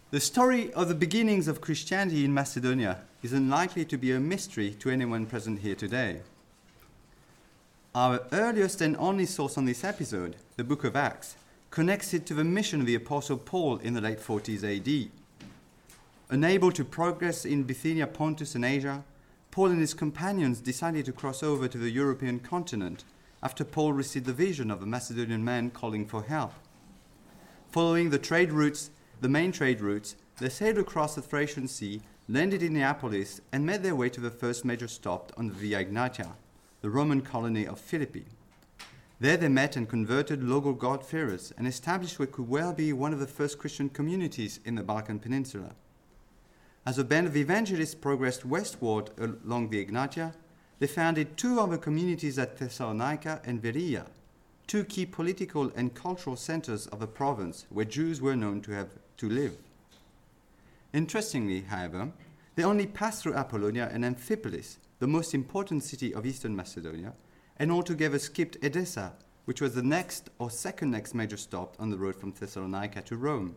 The story of the beginnings of Christianity in Macedonia is unlikely to be a mystery to anyone present here today. Our earliest and only source on this episode, the Book of Acts, connects it to the mission of the Apostle Paul in the late 40s AD. Unable to progress in Bithynia, Pontus, and Asia, Paul and his companions decided to cross over to the European continent after Paul received the vision of a Macedonian man calling for help. Following the main trade routes, they sailed across the Thracian Sea, landed in Neapolis, and made their way to the first major stop on the Via Egnatia, the Roman colony of Philippi. There they met and converted local God-fearers and established what could well be one of the first Christian communities in the Balkan Peninsula. As a band of evangelists progressed westward along the Egnatia, they founded two other communities at Thessalonica and Berea, two key political and cultural centers of the province where Jews were known to live. Interestingly, however, they only passed through Apollonia and Amphipolis, the most important city of eastern Macedonia, and altogether skipped Edessa, which was the next or second next major stop on the road from Thessalonica to Rome.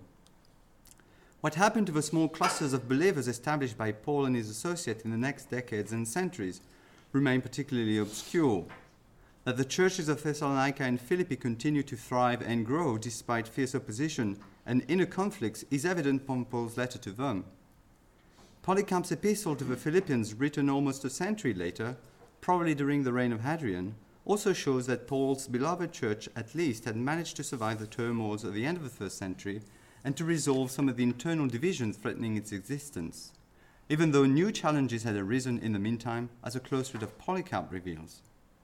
What happened to the small clusters of believers established by Paul and his associates in the next decades and centuries remain particularly obscure. That the churches of Thessalonica and Philippi continue to thrive and grow despite fierce opposition and inner conflicts is evident from Paul's letter to them. Polycarp's epistle to the Philippians, written almost a century later, probably during the reign of Hadrian, also shows that Paul's beloved church at least had managed to survive the turmoils of the end of the first century and to resolve some of the internal divisions threatening its existence, even though new challenges had arisen in the meantime, as a close read of Polycarp reveals.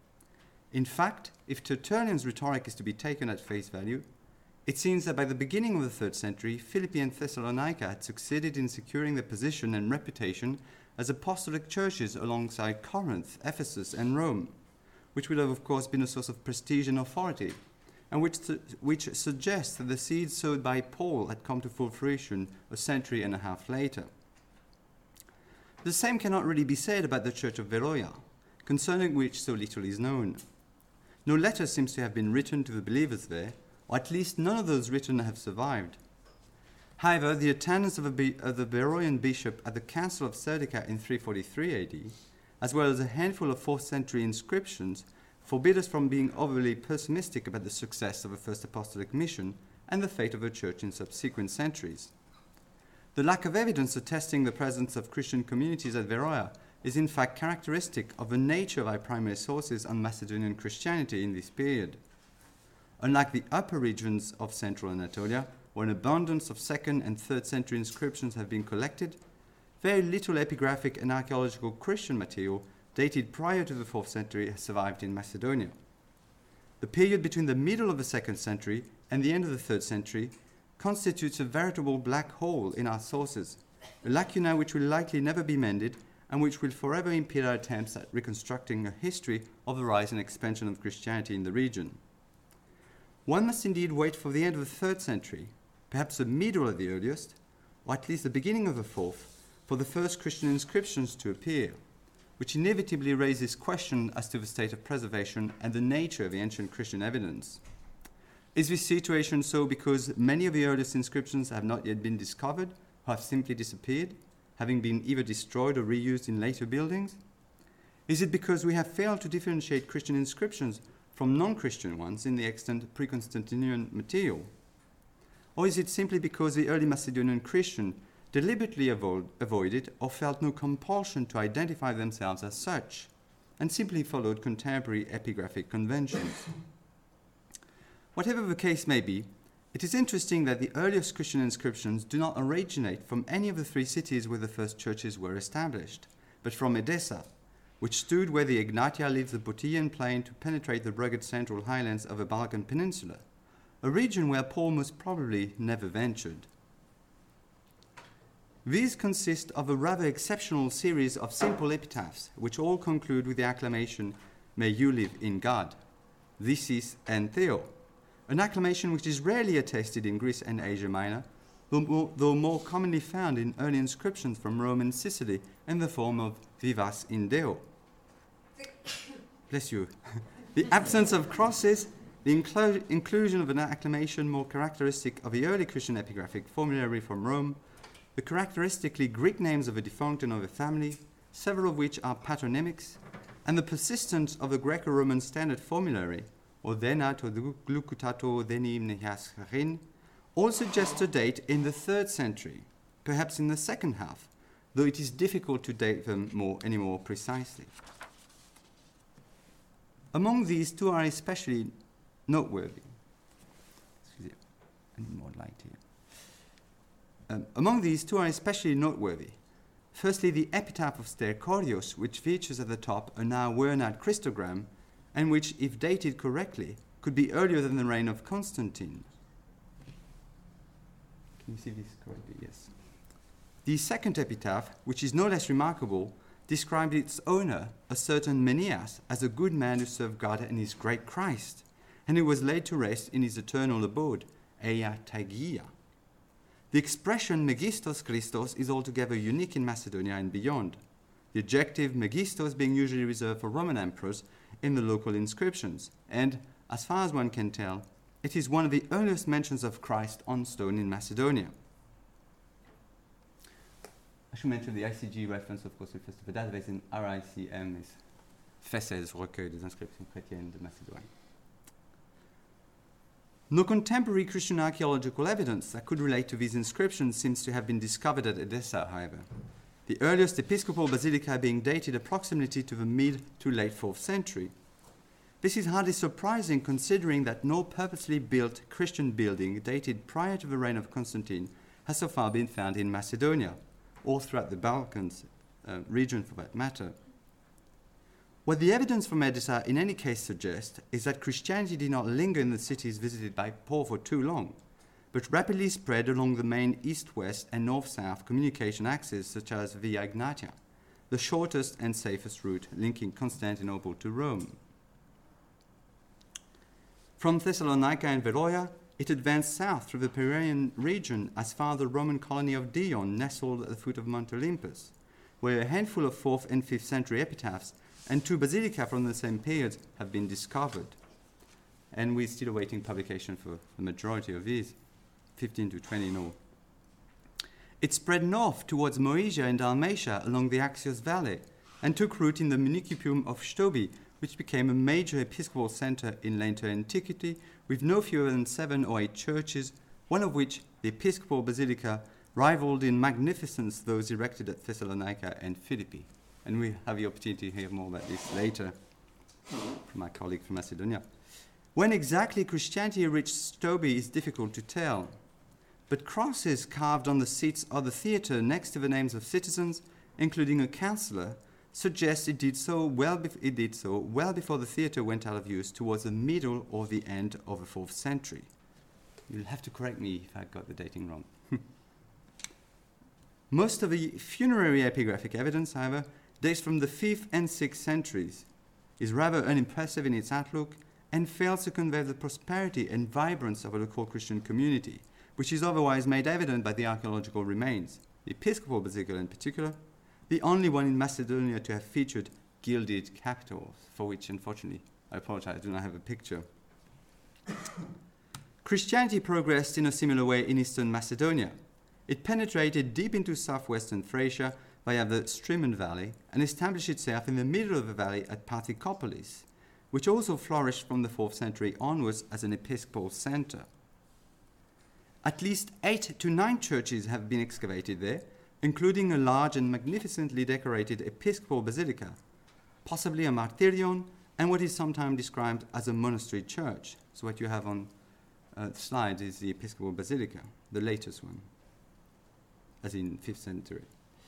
In fact, if Tertullian's rhetoric is to be taken at face value, it seems that by the beginning of the 3rd century, Philippi and Thessalonica had succeeded in securing their position and reputation as apostolic churches alongside Corinth, Ephesus, and Rome, which would have, of course, been a source of prestige and authority, and which suggests that the seeds sowed by Paul had come to full fruition a century and a half later. The same cannot really be said about the Church of Beroia, concerning which so little is known. No letter seems to have been written to the believers there, or at least none of those written have survived. However, the attendance of the Beroian bishop at the Council of Serdica in 343 AD, as well as a handful of 4th century inscriptions, forbid us from being overly pessimistic about the success of the first apostolic mission and the fate of the church in subsequent centuries. The lack of evidence attesting the presence of Christian communities at Beroia is in fact characteristic of the nature of our primary sources on Macedonian Christianity in this period. Unlike the upper regions of central Anatolia, where an abundance of 2nd and 3rd century inscriptions have been collected, very little epigraphic and archaeological Christian material dated prior to the 4th century has survived in Macedonia. The period between the middle of the 2nd century and the end of the 3rd century constitutes a veritable black hole in our sources, a lacuna which will likely never be mended and which will forever impede our attempts at reconstructing a history of the rise and expansion of Christianity in the region. One must indeed wait for the end of the 3rd century, perhaps the middle at the earliest, or at least the beginning of the 4th, for the first Christian inscriptions to appear, which inevitably raises question as to the state of preservation and the nature of the ancient Christian evidence. Is this situation so because many of the earliest inscriptions have not yet been discovered or have simply disappeared, having been either destroyed or reused in later buildings? Is it because we have failed to differentiate Christian inscriptions from non-Christian ones in the extant pre-Constantinian material? Or is it simply because the early Macedonian Christian deliberately avoided or felt no compulsion to identify themselves as such, and simply followed contemporary epigraphic conventions? Whatever the case may be, it is interesting that the earliest Christian inscriptions do not originate from any of the 3 cities where the first churches were established, but from Edessa, which stood where the Egnatia leaves the Bottian plain to penetrate the rugged central highlands of the Balkan Peninsula, a region where Paul most probably never ventured. These consist of a rather exceptional series of simple epitaphs, which all conclude with the acclamation, "May you live in God," Thesis and Theo, an acclamation which is rarely attested in Greece and Asia Minor, though more commonly found in early inscriptions from Rome and Sicily in the form of "Vivas in Deo." Bless you. The absence of crosses, the inclusion of an acclamation more characteristic of the early Christian epigraphic formulary from Rome, the characteristically Greek names of a defunct and of a family, several of which are patronymics, and the persistence of the Greco-Roman standard formulary, or thena to glukutato theni mnehias charin, all suggest a date in the 3rd century, perhaps in the second half, though it is difficult to date them any more precisely. Among these, two are especially noteworthy. Excuse me, I need more light here. Among these, two are especially noteworthy. Firstly, the epitaph of Stercorios, which features at the top a now worn-out Christogram, and which, if dated correctly, could be earlier than the reign of Constantine. Can you see this correctly? Yes. The second epitaph, which is no less remarkable, described its owner, a certain Menias, as a good man who served God and his great Christ, and who was laid to rest in his eternal abode, Eia Taigia. The expression Megistos Christos is altogether unique in Macedonia and beyond, the adjective Megistos being usually reserved for Roman emperors in the local inscriptions, and, as far as one can tell, it is one of the earliest mentions of Christ on stone in Macedonia. I should mention the ICG reference, of course, refers to the database in RICM, is Fesses, Recueil des Inscriptions Chrétiennes de Macédoine. No contemporary Christian archaeological evidence that could relate to these inscriptions seems to have been discovered at Edessa, however, the earliest episcopal basilica being dated approximately to the mid to late 4th century. This is hardly surprising considering that no purposely built Christian building dated prior to the reign of Constantine has so far been found in Macedonia, or throughout the Balkans region for that matter. What the evidence from Edessa in any case suggests is that Christianity did not linger in the cities visited by Paul for too long, but rapidly spread along the main east-west and north-south communication axes such as Via Egnatia, the shortest and safest route linking Constantinople to Rome. From Thessalonica and Veroia, it advanced south through the Piraean region as far as the Roman colony of Dion, nestled at the foot of Mount Olympus, where a handful of 4th and 5th century epitaphs and 2 basilica from the same period have been discovered. And we're still awaiting publication for the majority of these, 15 to 20 in all. It spread north towards Moesia and Dalmatia along the Axios Valley and took root in the municipium of Stobi, which became a major episcopal center in later antiquity with no fewer than 7 or 8 churches, one of which, the episcopal basilica, rivaled in magnificence those erected at Thessalonica and Philippi. And we have the opportunity to hear more about this later from my colleague from Macedonia. When exactly Christianity reached Stobi is difficult to tell, but crosses carved on the seats of the theatre next to the names of citizens, including a councillor, suggests it did so well before the theatre went out of use towards the middle or the end of the 4th century. You'll have to correct me if I got the dating wrong. Most of the funerary epigraphic evidence, however, dates from the 5th and 6th centuries, is rather unimpressive in its outlook, and fails to convey the prosperity and vibrance of a local Christian community, which is otherwise made evident by the archaeological remains, the Episcopal Basilica in particular, the only one in Macedonia to have featured gilded capitals, for which, unfortunately, I apologize, I do not have a picture. Christianity progressed in a similar way in eastern Macedonia. It penetrated deep into southwestern Thracia via the Strymon Valley and established itself in the middle of the valley at Parthicopolis, which also flourished from the 4th century onwards as an episcopal center. At least 8 to 9 churches have been excavated there, including a large and magnificently decorated episcopal basilica, possibly a martyrion, and what is sometimes described as a monastery church. So what you have on the slide is the episcopal basilica, the latest one, as in 5th century.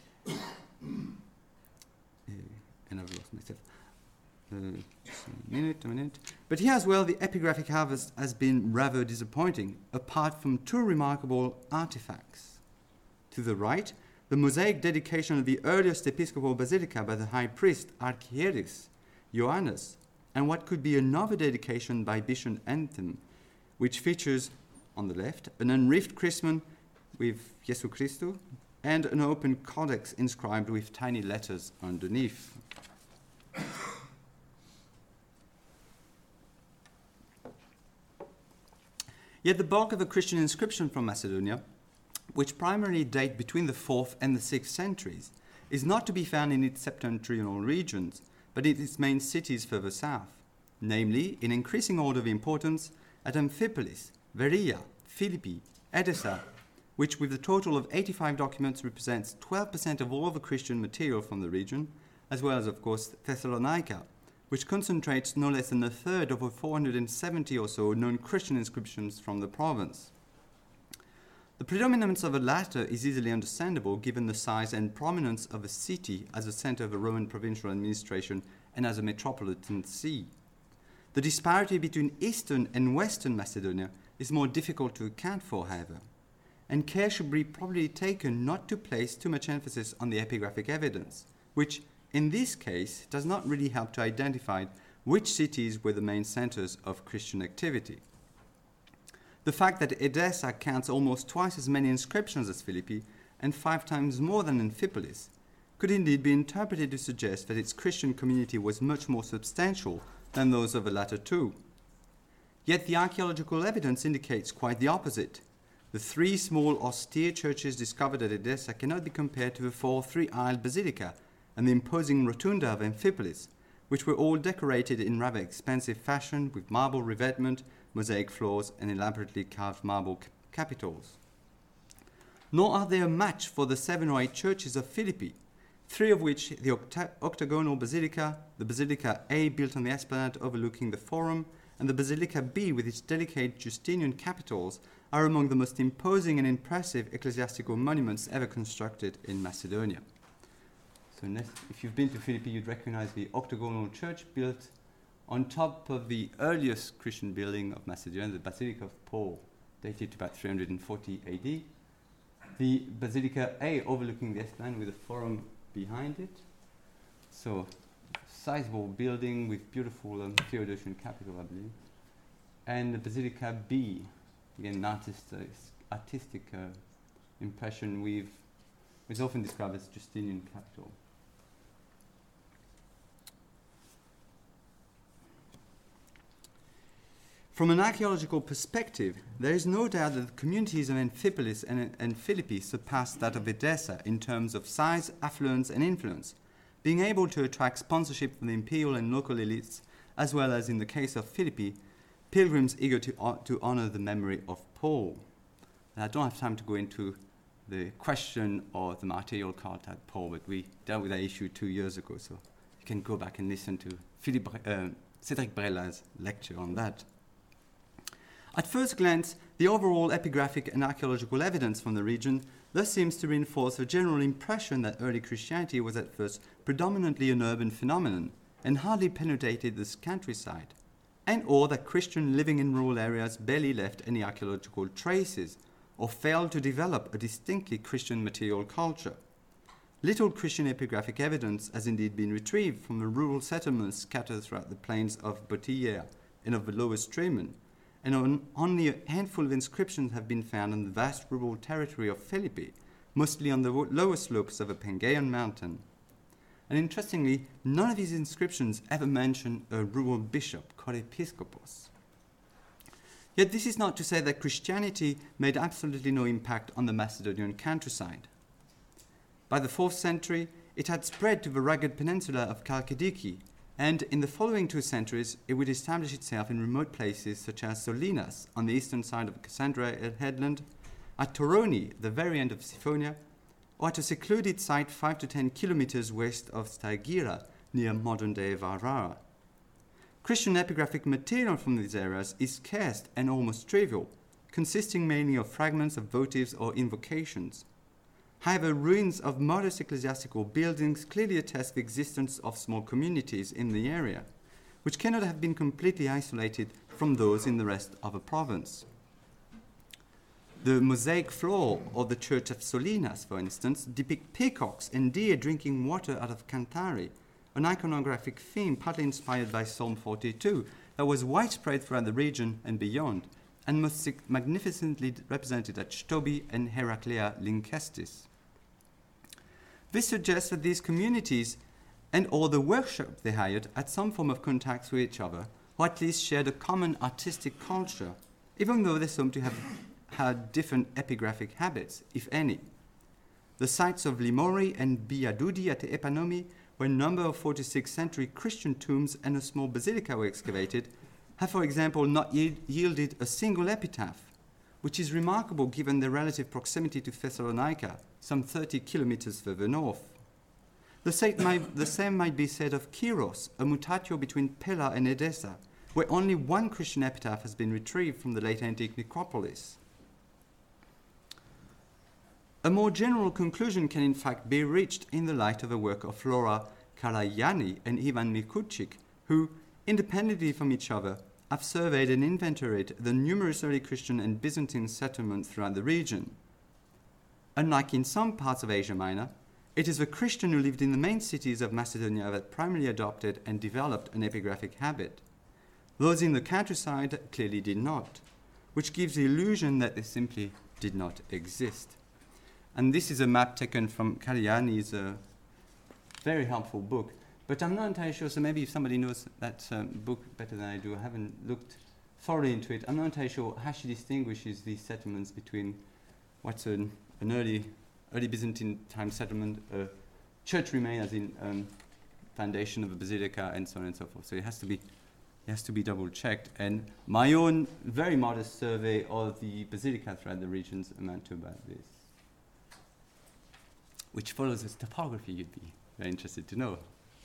And I've lost myself. Just a minute. But here as well, the epigraphic harvest has been rather disappointing, apart from 2 remarkable artifacts. To the right, the mosaic dedication of the earliest episcopal basilica by the high priest, Archieris Ioannis, and what could be another dedication by Bishop Anthem, which features, on the left, an unreefed chrism with Jesu Christu, and an open codex inscribed with tiny letters underneath. Yet the bulk of the Christian inscription from Macedonia which primarily date between the 4th and the 6th centuries, is not to be found in its septentrional regions, but in its main cities further south, namely, in increasing order of importance, at Amphipolis, Veria, Philippi, Edessa, which with a total of 85 documents represents 12% of all the Christian material from the region, as well as, of course, Thessalonica, which concentrates no less than a third of the 470 or so known Christian inscriptions from the province. The predominance of the latter is easily understandable given the size and prominence of the city as a center of the Roman provincial administration and as a metropolitan see. The disparity between Eastern and Western Macedonia is more difficult to account for, however, and care should be probably taken not to place too much emphasis on the epigraphic evidence, which, in this case, does not really help to identify which cities were the main centers of Christian activity. The fact that Edessa counts almost twice as many inscriptions as Philippi and 5 times more than Amphipolis could indeed be interpreted to suggest that its Christian community was much more substantial than those of the latter two. Yet the archaeological evidence indicates quite the opposite. The 3 small austere churches discovered at Edessa cannot be compared to the 4 three-aisled basilica and the imposing rotunda of Amphipolis, which were all decorated in rather expensive fashion with marble revetment, mosaic floors, and elaborately carved marble capitals. Nor are they a match for the 7 or 8 churches of Philippi, 3 of which, the octagonal basilica, the Basilica A built on the esplanade overlooking the Forum, and the Basilica B with its delicate Justinian capitals, are among the most imposing and impressive ecclesiastical monuments ever constructed in Macedonia. So if you've been to Philippi, you'd recognize the octagonal church built on top of the earliest Christian building of Macedonia, the Basilica of Paul, dated to about 340 AD. The Basilica A overlooking the esplanade with the Forum behind it. So, sizable building with beautiful Theodosian capital, I believe. And the Basilica B, again, an artistic impression it's often described as Justinian capital. From an archaeological perspective, there is no doubt that the communities of Amphipolis and Philippi surpass that of Edessa in terms of size, affluence, and influence, being able to attract sponsorship from the imperial and local elites, as well as, in the case of Philippi, pilgrims eager to honor the memory of Paul. And I don't have time to go into the question of the martyrial cult at Paul, but we dealt with that issue 2 years ago, so you can go back and listen to Cédric Brella's lecture on that. At first glance, the overall epigraphic and archaeological evidence from the region thus seems to reinforce the general impression that early Christianity was at first predominantly an urban phenomenon and hardly penetrated this countryside, and/or that Christians living in rural areas barely left any archaeological traces or failed to develop a distinctly Christian material culture. Little Christian epigraphic evidence has indeed been retrieved from the rural settlements scattered throughout the plains of Bottiaea and of the Lower Strymon, and only a handful of inscriptions have been found on the vast rural territory of Philippi, mostly on the lower slopes of a Pengaean mountain. And interestingly, none of these inscriptions ever mention a rural bishop called episcopos. Yet this is not to say that Christianity made absolutely no impact on the Macedonian countryside. By the 4th century, it had spread to the rugged peninsula of Chalkidiki, and in the following 2 centuries, it would establish itself in remote places such as Solinas on the eastern side of Cassandra headland, at Toroni, the very end of Siphonia, or at a secluded site 5 to 10 kilometers west of Stygira, near modern-day Varvara. Christian epigraphic material from these areas is scarce and almost trivial, consisting mainly of fragments of votives or invocations. However, ruins of modest ecclesiastical buildings clearly attest the existence of small communities in the area, which cannot have been completely isolated from those in the rest of the province. The mosaic floor of the church of Solinas, for instance, depict peacocks and deer drinking water out of Cantari, an iconographic theme partly inspired by Psalm 42 that was widespread throughout the region and beyond, and most magnificently represented at Stobi and Heraclea Lynkestis. This suggests that these communities and all the worship they hired had some form of contact with each other, or at least shared a common artistic culture, even though they seem to have had different epigraphic habits, if any. The sites of Limori and Biadudi at Epanomi, where a number of 46th century Christian tombs and a small basilica were excavated, have, for example, not yielded a single epitaph, which is remarkable given their relative proximity to Thessalonica, some 30 kilometers further north. The same might be said of Kyros, a mutatio between Pella and Edessa, where only one Christian epitaph has been retrieved from the late antique necropolis. A more general conclusion can in fact be reached in the light of the work of Flora Kalayani and Ivan Mikuchik, who, independently from each other, have surveyed and inventoried the numerous early Christian and Byzantine settlements throughout the region. Unlike in some parts of Asia Minor, it is the Christian who lived in the main cities of Macedonia that primarily adopted and developed an epigraphic habit. Those in the countryside clearly did not, which gives the illusion that they simply did not exist. And this is a map taken from Kalayani's very helpful book. But I'm not entirely sure, so maybe if somebody knows that book better than I do, I haven't looked thoroughly into it. I'm not entirely sure how she distinguishes these settlements between what's an early Byzantine time settlement, church remain as in foundation of a basilica, and so on and so forth. So it has to be double checked. And my own very modest survey of the basilica throughout the regions amount to about this, which follows this topography you'd be very interested to know.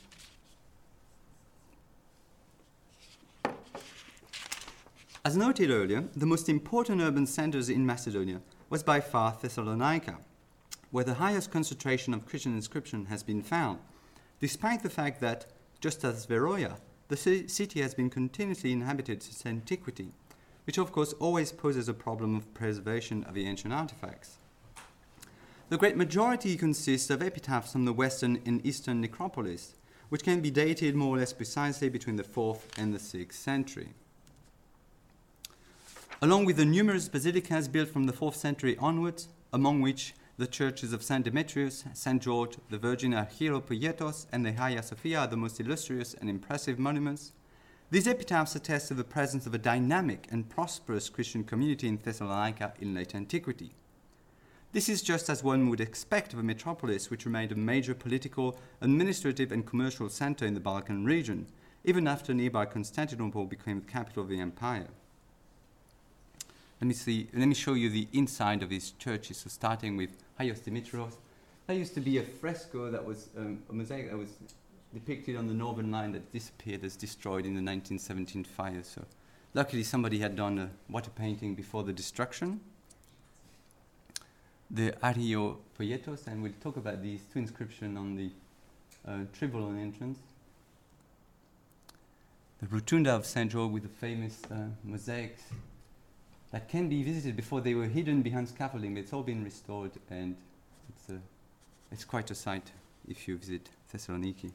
As noted earlier, the most important urban centers in Macedonia was by far Thessalonica, where the highest concentration of Christian inscription has been found, despite the fact that, just as Veroia, the city has been continuously inhabited since antiquity, which of course always poses a problem of preservation of the ancient artifacts. The great majority consists of epitaphs from the western and eastern necropolis, which can be dated more or less precisely between the 4th and the 6th century. Along with the numerous basilicas built from the 4th century onwards, among which the churches of St. Demetrius, St. George, the Virgin Argyropoietos, and the Hagia Sophia are the most illustrious and impressive monuments, these epitaphs attest to the presence of a dynamic and prosperous Christian community in Thessalonica in late antiquity. This is just as one would expect of a metropolis which remained a major political, administrative, and commercial center in the Balkan region, even after nearby Constantinople became the capital of the empire. Let me show you the inside of these churches. So starting with Hagios Dimitrios. That used to be a fresco that was a mosaic that was depicted on the northern line that disappeared as destroyed in the 1917 fire. So luckily somebody had done a water painting before the destruction. The Argyropoietos, and we'll talk about these two inscriptions on the tribulon entrance. The Rotunda of St. George with the famous mosaics that can be visited before they were hidden behind scaffolding. It's all been restored, and it's quite a sight if you visit Thessaloniki.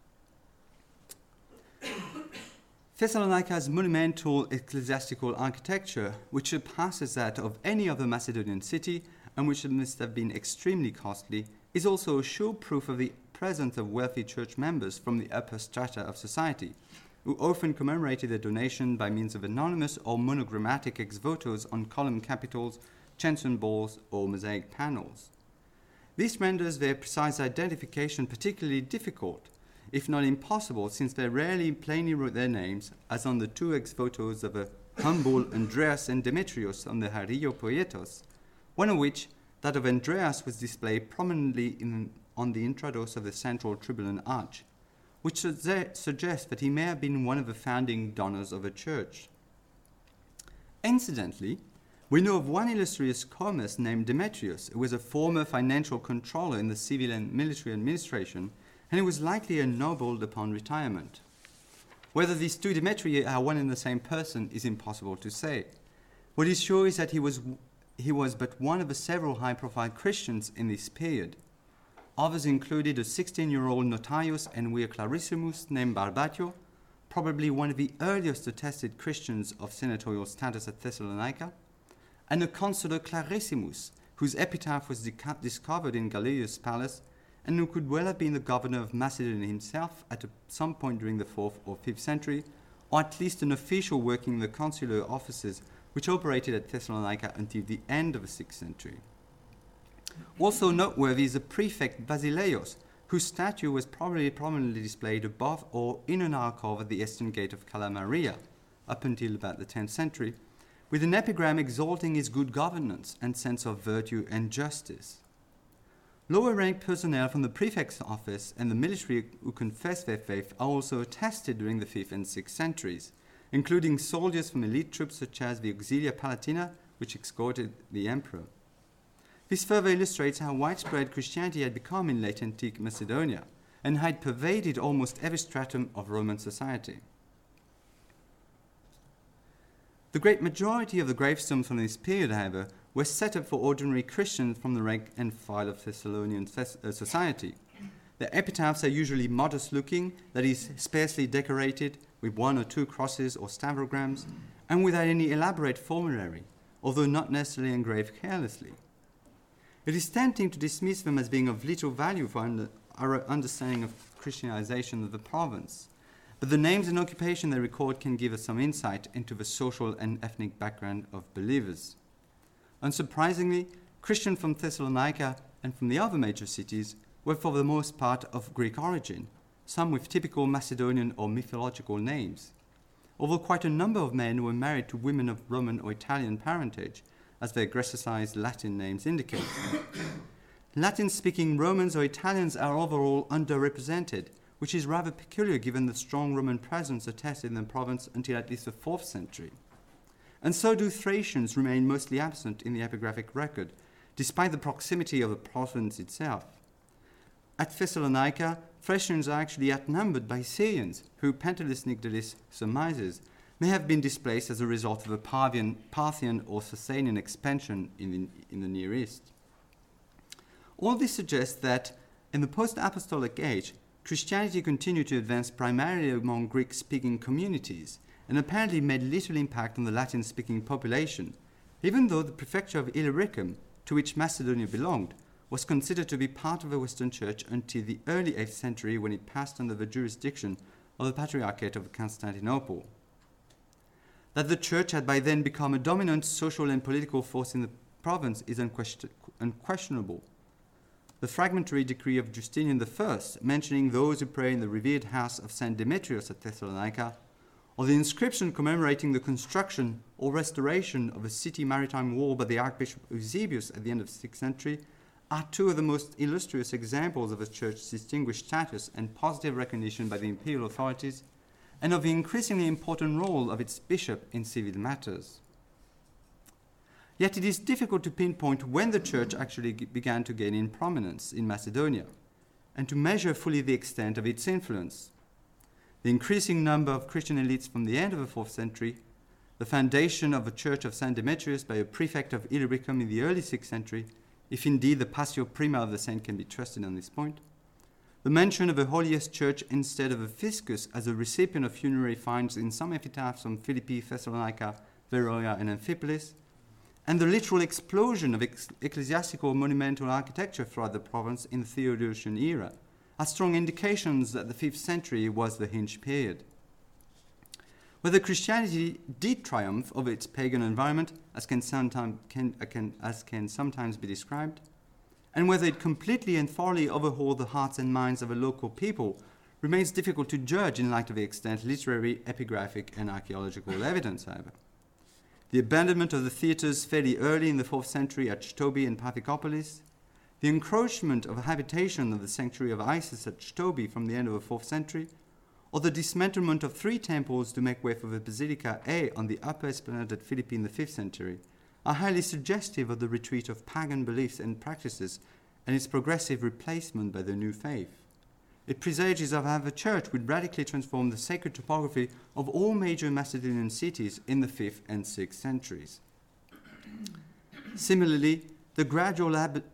Thessalonica has monumental ecclesiastical architecture, which surpasses that of any other Macedonian city, and which must have been extremely costly, is also a sure proof of the presence of wealthy church members from the upper strata of society, who often commemorated their donation by means of anonymous or monogrammatic ex-votos on column capitals, chancel balls, or mosaic panels. This renders their precise identification particularly difficult, if not impossible, since they rarely plainly wrote their names, as on the two ex-votos of a humble Andreas and Demetrios on the Argyropoietos, one of which, that of Andreas, was displayed prominently on the intrados of the central tribulon arch, which suggests that he may have been one of the founding donors of a church. Incidentally, we know of one illustrious Comus named Demetrius, who was a former financial controller in the civil and military administration, and who was likely ennobled upon retirement. Whether these two Demetrii are one and the same person is impossible to say. What is sure is that he was but one of the several high-profile Christians in this period. Others included a 16-year-old notarius and weir clarissimus named Barbatio, probably one of the earliest attested Christians of senatorial status at Thessalonica, and a consular clarissimus, whose epitaph was discovered in Galerius' palace, and who could well have been the governor of Macedonia himself at some point during the 4th or 5th century, or at least an official working in the consular offices which operated at Thessalonica until the end of the 6th century. Also noteworthy is the prefect Basileios, whose statue was probably prominently displayed above or in an alcove at the eastern gate of Cala Maria, up until about the 10th century, with an epigram exalting his good governance and sense of virtue and justice. Lower-ranked personnel from the prefect's office and the military who confessed their faith are also attested during the 5th and 6th centuries, including soldiers from elite troops such as the Auxilia Palatina, which escorted the emperor. This further illustrates how widespread Christianity had become in late antique Macedonia and had pervaded almost every stratum of Roman society. The great majority of the gravestones from this period, however, were set up for ordinary Christians from the rank and file of Thessalonian society. The epitaphs are usually modest-looking, that is, sparsely decorated with 1 or 2 crosses or stavrograms, and without any elaborate formulary, although not necessarily engraved carelessly. It is tempting to dismiss them as being of little value for our understanding of Christianization of the province, but the names and occupation they record can give us some insight into the social and ethnic background of believers. Unsurprisingly, Christians from Thessalonica and from the other major cities were for the most part of Greek origin, some with typical Macedonian or mythological names, although quite a number of men were married to women of Roman or Italian parentage, as their Grecicized Latin names indicate. Latin-speaking Romans or Italians are overall underrepresented, which is rather peculiar given the strong Roman presence attested in the province until at least the 4th century. And so do Thracians remain mostly absent in the epigraphic record, despite the proximity of the province itself. At Thessalonica, Thracians are actually outnumbered by Syrians, who Pentelis Nigdalis surmises may have been displaced as a result of a Parthian or Sasanian expansion in the Near East. All this suggests that in the post-apostolic age, Christianity continued to advance primarily among Greek-speaking communities and apparently made little impact on the Latin-speaking population, even though the prefecture of Illyricum, to which Macedonia belonged, was considered to be part of the Western Church until the early 8th century when it passed under the jurisdiction of the Patriarchate of Constantinople. That the Church had by then become a dominant social and political force in the province is unquestionable. The fragmentary decree of Justinian I, mentioning those who pray in the revered house of St. Demetrius at Thessalonica, or the inscription commemorating the construction or restoration of a city maritime wall by the Archbishop Eusebius at the end of the 6th century, are two of the most illustrious examples of the Church's distinguished status and positive recognition by the imperial authorities, and of the increasingly important role of its bishop in civil matters. Yet it is difficult to pinpoint when the Church actually began to gain in prominence in Macedonia, and to measure fully the extent of its influence. The increasing number of Christian elites from the end of the 4th century, the foundation of the Church of St. Demetrius by a prefect of Illyricum in the early 6th century, if indeed the Passio Prima of the saint can be trusted on this point, the mention of a holiest church instead of a fiscus as a recipient of funerary fines in some epitaphs from Philippi, Thessalonica, Veroia, and Amphipolis, and the literal explosion of ecclesiastical monumental architecture throughout the province in the Theodosian era are strong indications that the 5th century was the hinge period. Whether Christianity did triumph over its pagan environment, as can sometimes be described, and whether it completely and thoroughly overhauled the hearts and minds of a local people, remains difficult to judge in light of the extent literary, epigraphic, and archaeological evidence, however. The abandonment of the theatres fairly early in the 4th century at Shtobi and Paphikopolis, the encroachment of habitation of the sanctuary of Isis at Shtobi from the end of the 4th century, or the dismantlement of 3 temples to make way for the Basilica A on the upper esplanade at Philippi in the 5th century, are highly suggestive of the retreat of pagan beliefs and practices and its progressive replacement by the new faith. It presages of how the Church would radically transform the sacred topography of all major Macedonian cities in the 5th and 6th centuries. Similarly, the gradual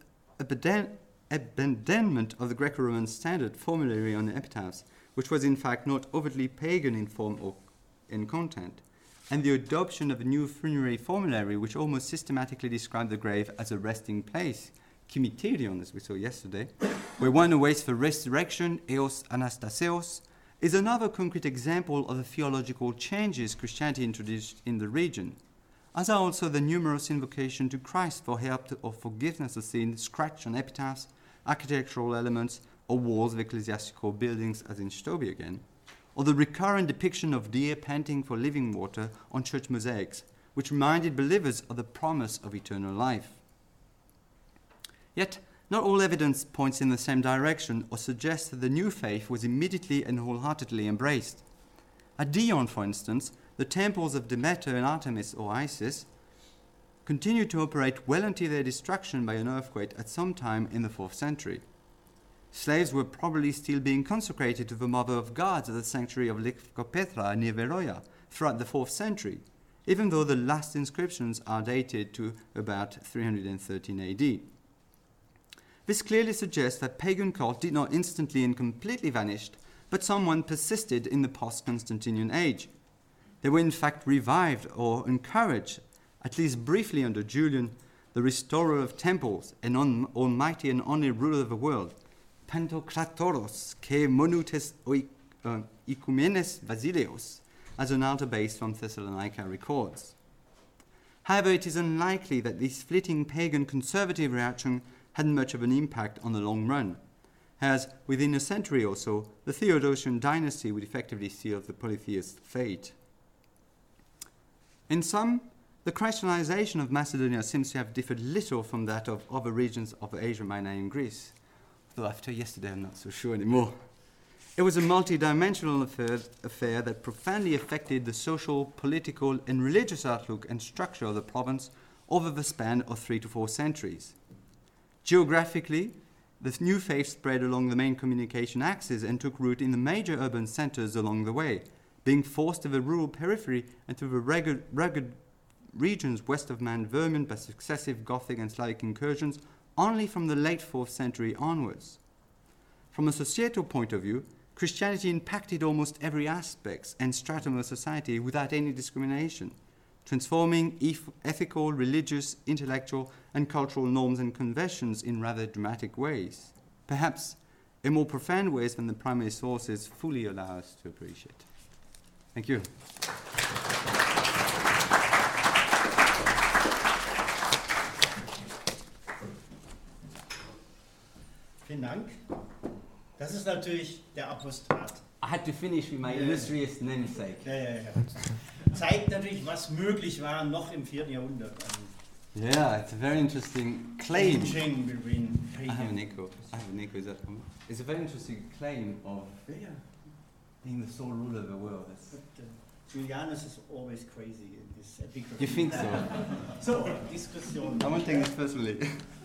abandonment of the Greco-Roman standard formulary on epitaphs, which was in fact not overtly pagan in form or in content, and the adoption of a new funerary formulary which almost systematically described the grave as a resting place, Kimiterion, as we saw yesterday, where one awaits for resurrection, eos anastaseos, is another concrete example of the theological changes Christianity introduced in the region, as are also the numerous invocations to Christ for help or forgiveness of sin scratched on epitaphs, architectural elements, or walls of ecclesiastical buildings, as in Stobie again, or the recurrent depiction of deer panting for living water on church mosaics, which reminded believers of the promise of eternal life. Yet, not all evidence points in the same direction or suggests that the new faith was immediately and wholeheartedly embraced. At Dion, for instance, the temples of Demeter and Artemis or Isis continued to operate well until their destruction by an earthquake at some time in the 4th century. Slaves were probably still being consecrated to the Mother of Gods at the sanctuary of Lykopetra near Veroia throughout the 4th century, even though the last inscriptions are dated to about 313 AD. This clearly suggests that pagan cult did not instantly and completely vanish, but someone persisted in the post-Constantinian age. They were in fact revived or encouraged, at least briefly under Julian, the restorer of temples and almighty and only ruler of the world, Pantokratoros ke monutes oikumenes Basileos, as an altar base from Thessalonica records. However, it is unlikely that this fleeting pagan conservative reaction had much of an impact on the long run, as within a century or so, the Theodosian dynasty would effectively seal the polytheist fate. In sum, the Christianization of Macedonia seems to have differed little from that of other regions of Asia Minor and Greece, though after yesterday I'm not so sure anymore. It was a multi-dimensional affair that profoundly affected the social, political, and religious outlook and structure of the province over the span of 3 to 4 centuries. Geographically, the new faith spread along the main communication axis and took root in the major urban centers along the way, being forced to the rural periphery and to the rugged regions west of Mount Vermin by successive Gothic and Slavic incursions only from the late 4th century onwards. From a societal point of view, Christianity impacted almost every aspect and stratum of society without any discrimination, transforming ethical, religious, intellectual, and cultural norms and conventions in rather dramatic ways, perhaps in more profound ways than the primary sources fully allow us to appreciate. Thank you. Vielen Dank. Das ist natürlich der Apostat. I had to finish with my illustrious namesake. Zeigt natürlich, was möglich war noch im 4. Jahrhundert. Yeah, it's a very interesting claim. Between I have an echo. Is that coming? It's a very interesting claim of being the sole ruler of the world. Julianus is always crazy in this epigraphy. You think so? So, Diskussion. I won't take this personally.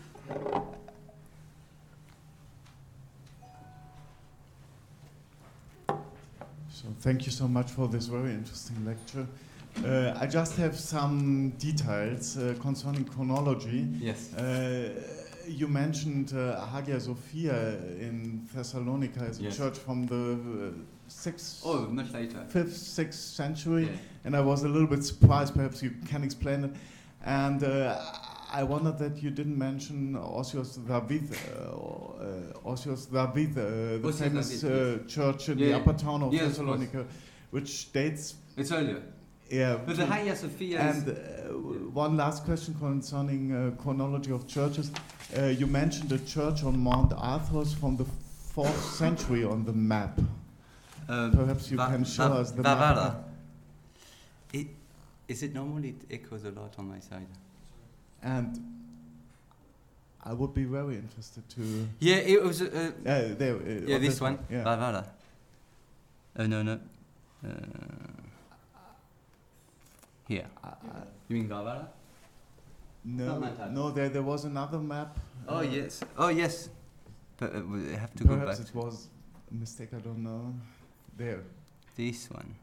So thank you so much for this very interesting lecture. I just have some details concerning chronology. Yes. You mentioned Hagia Sophia in Thessalonica as a church from the 6th, much later. 5th, 6th century, and I was a little bit surprised. Perhaps you can explain it. And I wondered that you didn't mention Osios David, the famous church in the upper town of Thessalonica, which dates. It's earlier. Yeah. But the Hagia Sophia. And one last question concerning chronology of churches. You mentioned a church on Mount Athos from the 4th century on the map. Perhaps you can show us the map. Is it normal? It echoes a lot on my side. And I would be very interested to. Yeah, it was. This one. Yeah. Varvara. No. Here. You mean Varvara? No. There was another map. Yes. But we have to perhaps go back. Perhaps it was a mistake. I don't know. There. This one.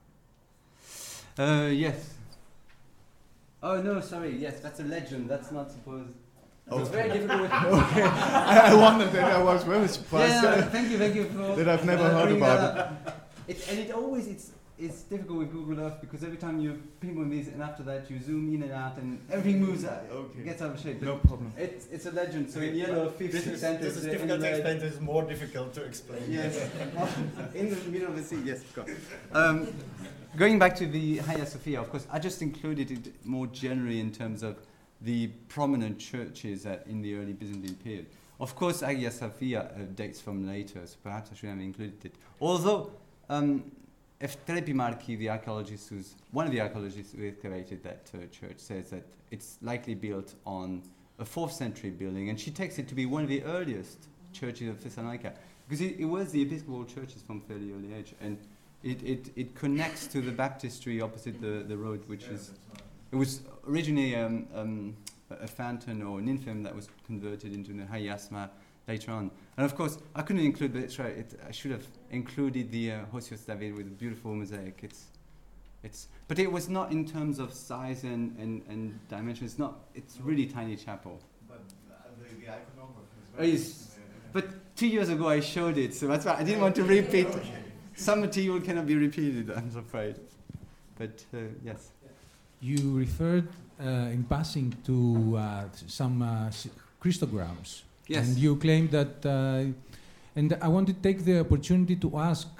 Yes. Oh no, sorry. Yes, that's a legend. That's not supposed. It's very difficult. Okay. I wondered that. I was very surprised. Thank you for that I've never heard about it. And it always it's difficult with Google Earth because every time you pinpoint these and after that you zoom in and out and everything moves out, gets out of shape. No problem. It's a legend. So in yellow, 5th, 6th century. This is difficult to explain. This is more difficult to explain. Yes. In the middle of the sea. Yes, of course. Going back to the Hagia Sophia, of course, I just included it more generally in terms of the prominent churches in the early Byzantine period. Of course, Hagia Sophia dates from later, so perhaps I should have included it. Although, Eftrepi Marki, the archaeologist one of the archaeologists who excavated that church, says that it's likely built on a 4th century building, and she takes it to be one of the earliest churches of Thessalonica, because it was the episcopal churches from fairly early age, and it connects to the baptistry opposite the road, which it was originally a fountain or an infirm that was converted into the Hagiasma later on. And of course, I couldn't include, but it's right, I should have included the Hosios David with a beautiful mosaic. But it was not in terms of size and dimension. It's really tiny chapel. But the iconography is But 2 years ago I showed it, so that's why I didn't want to repeat. Some material cannot be repeated, I'm afraid. But yes. You referred in passing to some Christograms. Yes. And you claimed that, and I want to take the opportunity to ask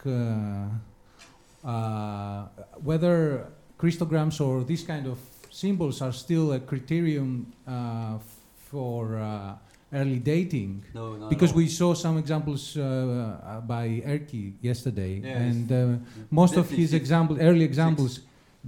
whether Christograms or these kind of symbols are still a criterion for early dating. No, because we saw some examples by Erki yesterday, yes. and most of his early examples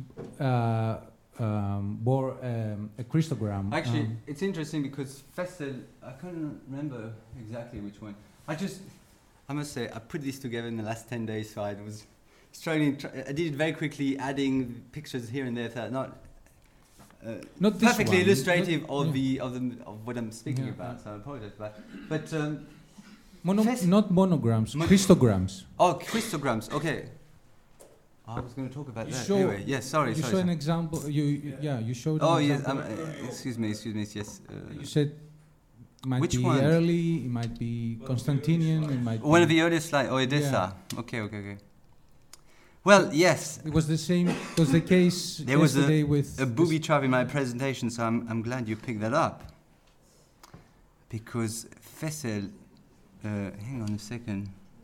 bore a Christogram. Actually, it's interesting because Fessel, I can't remember exactly which one. I must say, I put this together in the last 10 days, so I was struggling. I did it very quickly, adding pictures here and there, so not perfectly illustrative of what I'm speaking about. So I apologize for that. But not monograms, Christograms. Oh, Christograms. Okay. I was going to talk about that. Anyway, yes, sorry. You showed an example. You showed. Oh, an yes. example. Excuse me. Yes. You said it might which be one? early. It might be Constantinian. It might. One be of the earliest, like Edessa. Yeah. Okay. Well, yes. It was the same. It was the case there was yesterday with a booby trap in my presentation, so I'm glad you picked that up. Because Fessel, hang on a second.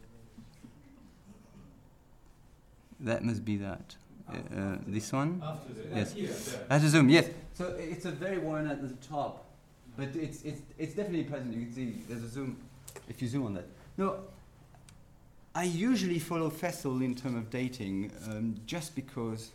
That must be that. This one? Yes. That's a zoom, yes. So it's a very worn at the top, but it's definitely present. You can see there's a zoom if you zoom on that. No, I usually follow Fessel in terms of dating, just because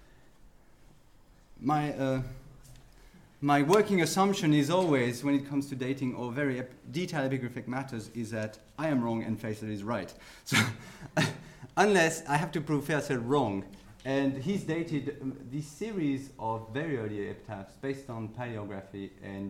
my working assumption is always, when it comes to dating or very detailed epigraphic matters, is that I am wrong and Fessel is right. So unless I have to prove Fessel wrong. And he's dated this series of very early epitaphs based on paleography and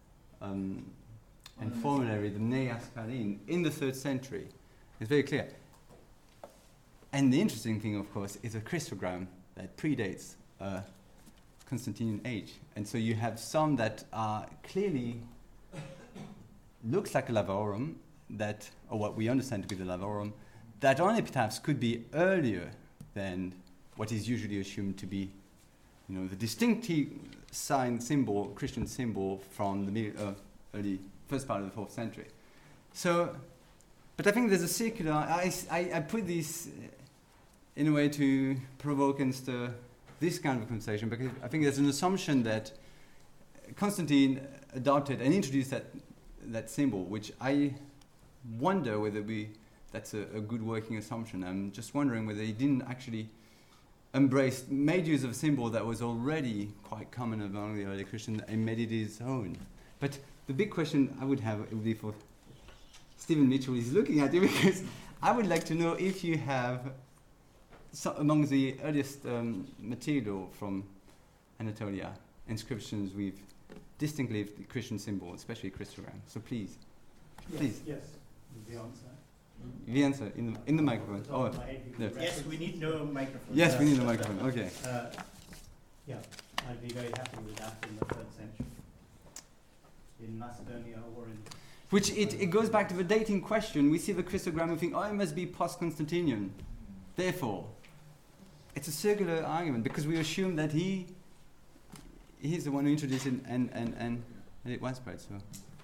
formulary, the Neas Kalin, in the 3rd century. It's very clear. And the interesting thing, of course, is a Christogram that predates Constantinian age. And so you have some that are clearly looks like a Lavaorum, or what we understand to be the Lavaorum, that on epitaphs could be earlier than what is usually assumed to be, the distinctive sign symbol, Christian symbol from the early first part of the 4th century. So, but I think there's a circular. I put this in a way to provoke and stir this kind of conversation, because I think there's an assumption that Constantine adopted and introduced that symbol, which I wonder whether that's a good working assumption. I'm just wondering whether he didn't actually made use of a symbol that was already quite common among the early Christians and made it his own. But the big question I would have would be for Stephen Mitchell. He's looking at you, because I would like to know if you have among the earliest material from Anatolia inscriptions with distinctly Christian symbols, especially Christogram. So please. Yes. The answer. The answer in the microphone. Oh, no. Yes, we need no microphone. Yes, we need a microphone. Okay. I'd be very happy with that in the 3rd century, in Macedonia or in. Which it goes back to the dating question. We see the Christogram, we think, it must be post-Constantinian. Therefore, it's a circular argument because we assume that he's the one who introduced it and it widespread. So.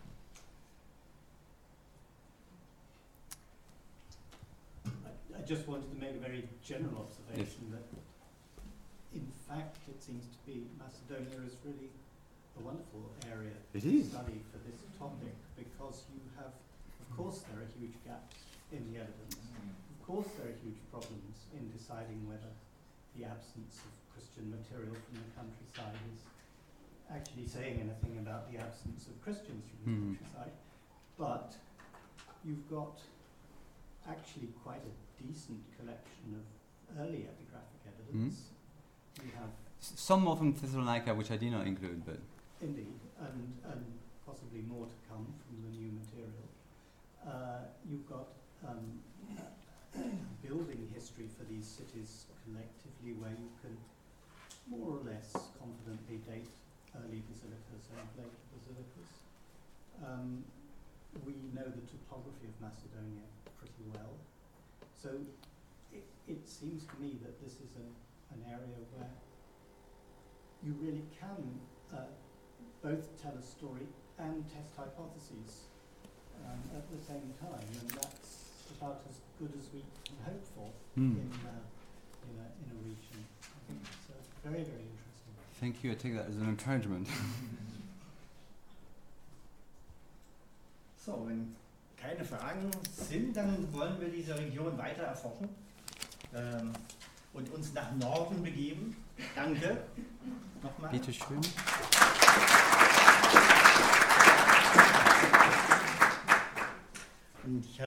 I just wanted to make a very general observation that, in fact, it seems to be Macedonia is really a wonderful area It to is. study for this topic because you have, of course, there are huge gaps in the evidence. Of course, there are huge problems in deciding whether the absence of Christian material from the countryside is actually saying anything about the absence of Christians from the countryside. But you've got actually quite a decent collection of early epigraphic evidence. You have Some more from Thessalonica, which I did not include, but indeed, and possibly more to come from the new material. You've got building history for these cities collectively, where you can more or less confidently date early basilicas and later basilicas. We know the topography of Macedonia pretty well. So it seems to me that this is an area where you really can both tell a story and test hypotheses at the same time, and that's about as good as we can hope for in a region. I think it's very, very interesting. thank you. I take that as an encouragement. So, wenn keine Fragen sind, dann wollen wir diese Region weiter erforschen und uns nach Norden begeben. Danke. Nochmal. Bitte schön. Und ich